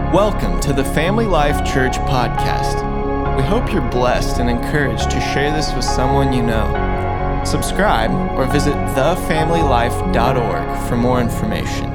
Welcome to the Family Life Church podcast. We hope you're blessed and encouraged to share this with someone you know. Subscribe or visit thefamilylife.org for more information.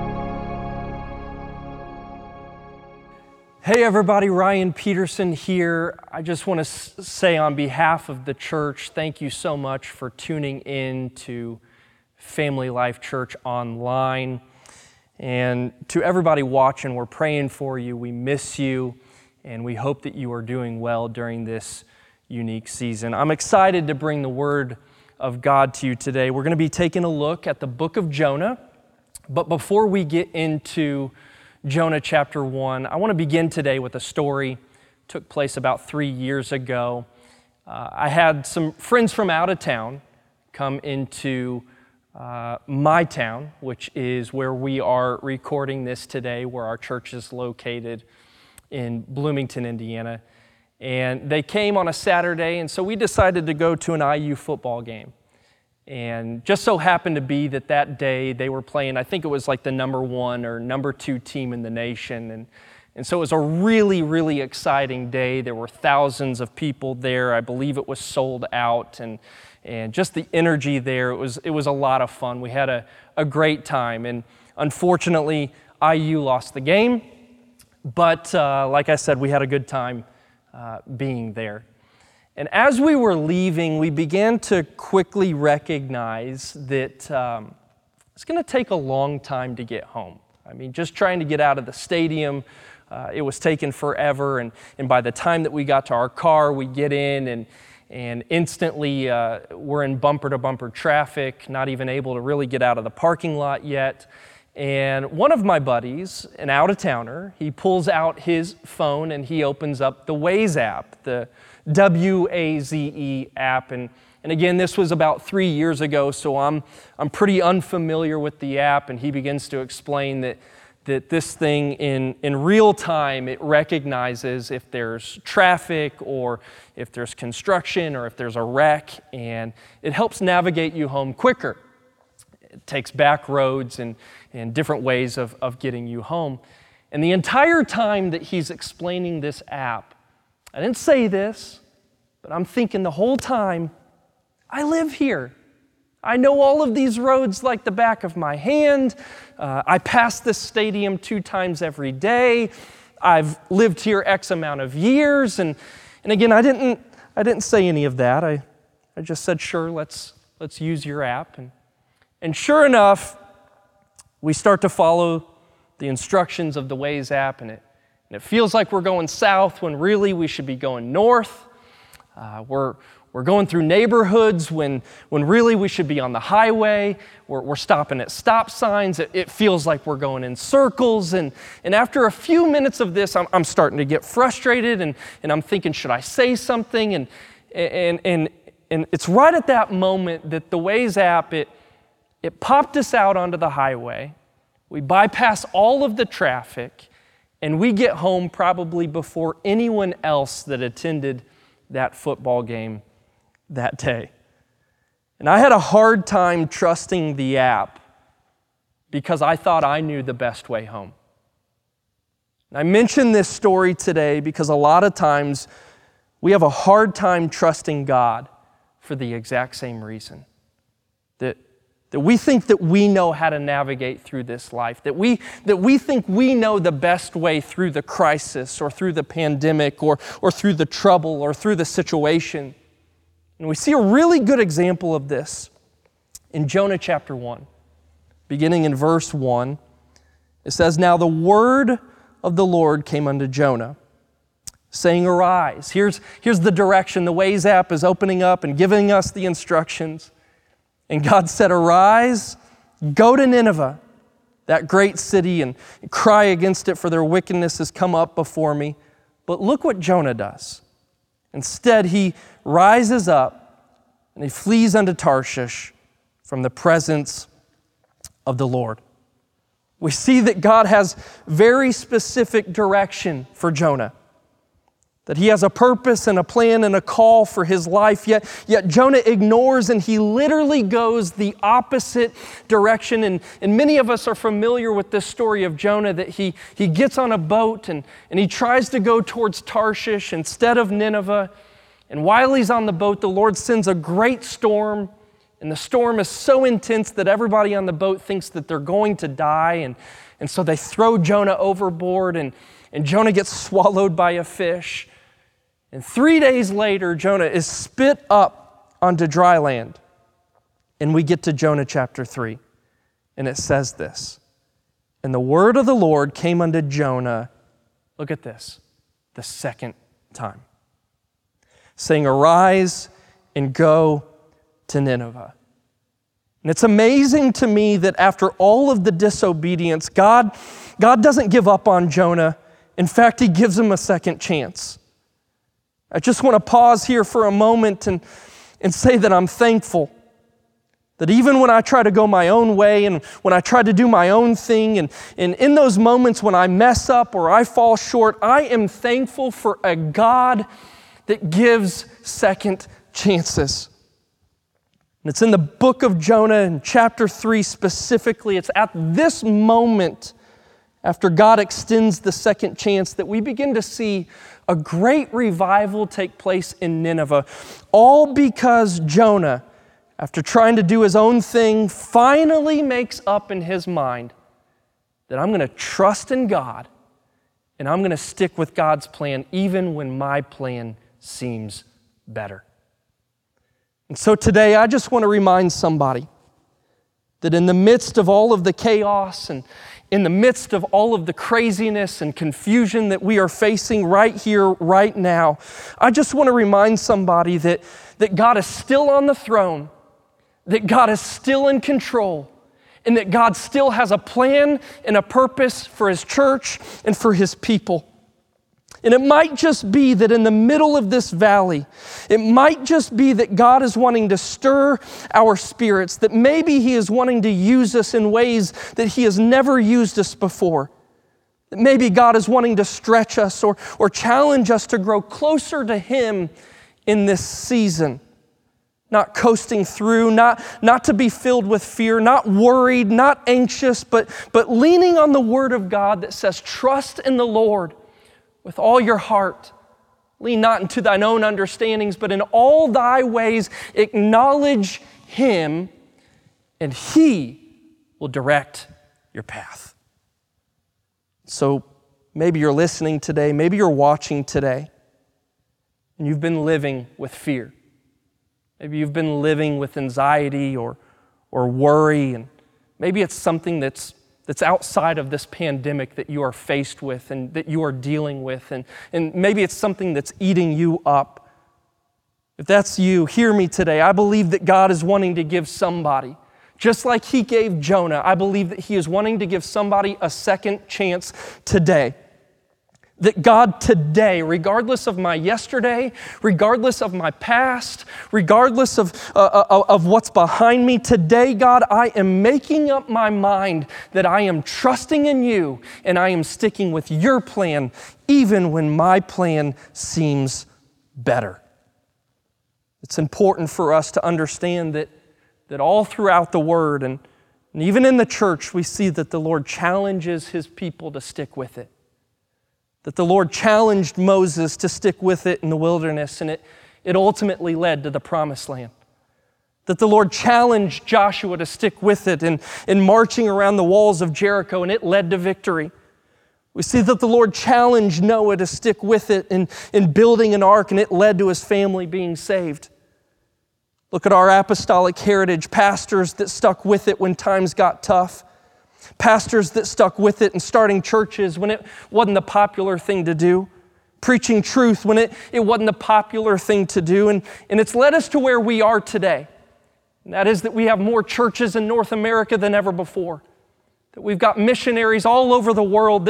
Hey everybody, Ryan Peterson here. I just want to say on behalf of the church, thank you so much for tuning in to Family Life Church online. And to everybody watching, we're praying for you. We miss you, and we hope that you are doing well during this unique season. I'm excited to bring the Word of God to you today. We're going to be taking a look at the book of Jonah. But before we get into Jonah chapter 1, I want to begin today with a story that took place about 3 years ago. I had some friends from out of town come into my town, which is where we are recording this today, where our church is located in Bloomington, Indiana. And they came on a Saturday, and so we decided to go to an IU football game. And just so happened to be that day they were playing, I think it was like the number 1 or number 2 team in the nation. And so it was a really, really exciting day. There were thousands of people there. I believe it was sold out. And just the energy there, it was a lot of fun. We had a great time. And unfortunately, IU lost the game. But like I said, we had a good time being there. And as we were leaving, we began to quickly recognize that it's going to take a long time to get home. I mean, just trying to get out of the stadium, it was taking forever. And by the time that we got to our car, we get in and instantly we're in bumper-to-bumper traffic, not even able to really get out of the parking lot yet. And one of my buddies, an out-of-towner, he pulls out his phone and he opens up the Waze app, the WAZE app. And again, this was about 3 years ago, so I'm pretty unfamiliar with the app. And he begins to explain that this thing in real time, it recognizes if there's traffic or if there's construction or if there's a wreck, and it helps navigate you home quicker. It takes back roads and different ways of getting you home. And the entire time that he's explaining this app, I didn't say this, but I'm thinking the whole time, I live here. I know all of these roads like the back of my hand. I pass this stadium 2 times every day. I've lived here X amount of years. And again, I didn't say any of that. I just said, sure, let's use your app. And sure enough, we start to follow the instructions of the Waze app, and it feels like we're going south when really we should be going north. We're going through neighborhoods when really we should be on the highway. We're stopping at stop signs. It feels like we're going in circles. And after a few minutes of this, I'm starting to get frustrated, and I'm thinking, should I say something? And it's right at that moment that the Waze app, it popped us out onto the highway. We bypass all of the traffic, and we get home probably before anyone else that attended that football game that day. And I had a hard time trusting the app because I thought I knew the best way home. And I mention this story today because a lot of times we have a hard time trusting God for the exact same reason. That we think that we know how to navigate through this life, that we think we know the best way through the crisis or through the pandemic or through the trouble or through the situation. And we see a really good example of this in Jonah chapter 1, beginning in verse 1. It says, "Now the word of the Lord came unto Jonah, saying, Arise." Here's the direction. The Waze app is opening up and giving us the instructions. And God said, "Arise, go to Nineveh, that great city, and cry against it, for their wickedness has come up before me." But look what Jonah does. Instead, he rises up and he flees unto Tarshish from the presence of the Lord. We see that God has very specific direction for Jonah. that he has a purpose and a plan and a call for his life, yet Jonah ignores and he literally goes the opposite direction. And many of us are familiar with this story of Jonah, that he gets on a boat and he tries to go towards Tarshish instead of Nineveh. And while he's on the boat, the Lord sends a great storm, and the storm is so intense that everybody on the boat thinks that they're going to die. And so they throw Jonah overboard, and Jonah gets swallowed by a fish. And 3 days later, Jonah is spit up onto dry land. And we get to Jonah chapter 3. And it says this: "And the word of the Lord came unto Jonah," look at this, "the second time, saying, Arise and go to Nineveh." And it's amazing to me that after all of the disobedience, God doesn't give up on Jonah. In fact, he gives him a second chance. I just want to pause here for a moment and say that I'm thankful that even when I try to go my own way and when I try to do my own thing, and in those moments when I mess up or I fall short, I am thankful for a God that gives second chances. And it's in the book of Jonah in chapter 3 specifically. It's at this moment, after God extends the second chance, that we begin to see a great revival take place in Nineveh, all because Jonah, after trying to do his own thing, finally makes up in his mind that I'm going to trust in God and I'm going to stick with God's plan even when my plan seems better. And so today I just want to remind somebody that in the midst of all of the chaos and in the midst of all of the craziness and confusion that we are facing right here, right now, I just want to remind somebody that God is still on the throne, that God is still in control, and that God still has a plan and a purpose for His church and for His people. And it might just be that in the middle of this valley, it might just be that God is wanting to stir our spirits, that maybe He is wanting to use us in ways that He has never used us before. That maybe God is wanting to stretch us or challenge us to grow closer to Him in this season. Not coasting through, not to be filled with fear, not worried, not anxious, but leaning on the Word of God that says, trust in the Lord with all your heart. Lean not into thine own understandings, but in all thy ways acknowledge Him, and He will direct your path. So maybe you're listening today, maybe you're watching today, and you've been living with fear. Maybe you've been living with anxiety or worry, and maybe it's something that's outside of this pandemic that you are faced with and that you are dealing with, and maybe it's something that's eating you up. If that's you, hear me today. I believe that God is wanting to give somebody, just like He gave Jonah, I believe that He is wanting to give somebody a second chance today. That God today, regardless of my yesterday, regardless of my past, regardless of what's behind me, today, God, I am making up my mind that I am trusting in You and I am sticking with Your plan, even when my plan seems better. It's important for us to understand that all throughout the Word and even in the church, we see that the Lord challenges His people to stick with it. That the Lord challenged Moses to stick with it in the wilderness, and it ultimately led to the promised land. That the Lord challenged Joshua to stick with it in marching around the walls of Jericho, and it led to victory. We see that the Lord challenged Noah to stick with it in building an ark, and it led to his family being saved. Look at our apostolic heritage, pastors that stuck with it when times got tough. Pastors that stuck with it and starting churches when it wasn't the popular thing to do. Preaching truth when it wasn't the popular thing to do. And it's led us to where we are today. And that is that we have more churches in North America than ever before. That we've got missionaries all over the world.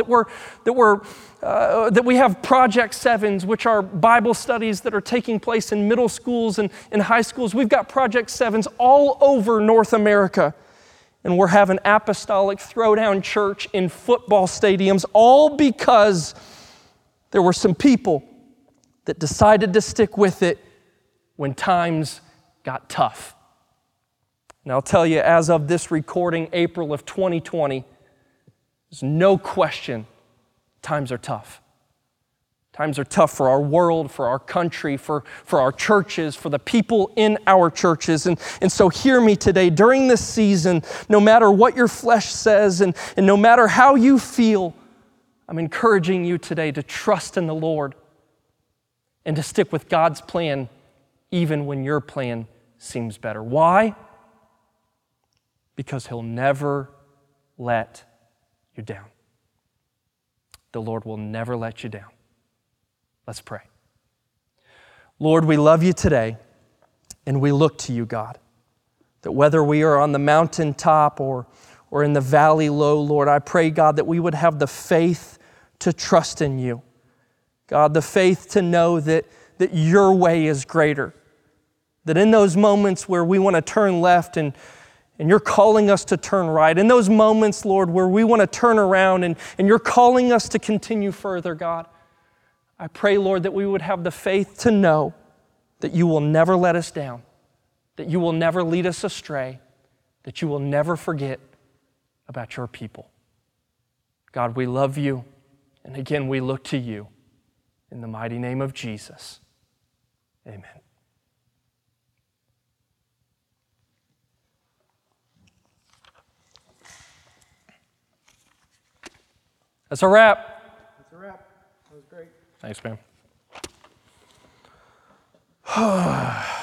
That we have Project Sevens, which are Bible studies that are taking place in middle schools and in high schools. We've got Project Sevens all over North America. And we're having apostolic throwdown church in football stadiums, all because there were some people that decided to stick with it when times got tough. And I'll tell you, as of this recording, April of 2020, there's no question times are tough. Times are tough for our world, for our country, for our churches, for the people in our churches. And so hear me today. During this season, no matter what your flesh says and no matter how you feel, I'm encouraging you today to trust in the Lord and to stick with God's plan even when your plan seems better. Why? Because He'll never let you down. The Lord will never let you down. Let's pray. Lord, we love you today, and we look to you, God, that whether we are on the mountaintop or in the valley low, Lord, I pray, God, that we would have the faith to trust in you. God, the faith to know that your way is greater, that in those moments where we want to turn left and you're calling us to turn right, in those moments, Lord, where we want to turn around and you're calling us to continue further, God, I pray, Lord, that we would have the faith to know that you will never let us down, that you will never lead us astray, that you will never forget about your people. God, we love you, and again, we look to you. In the mighty name of Jesus, amen. That's a wrap. That's a wrap. That was great. Thanks, man.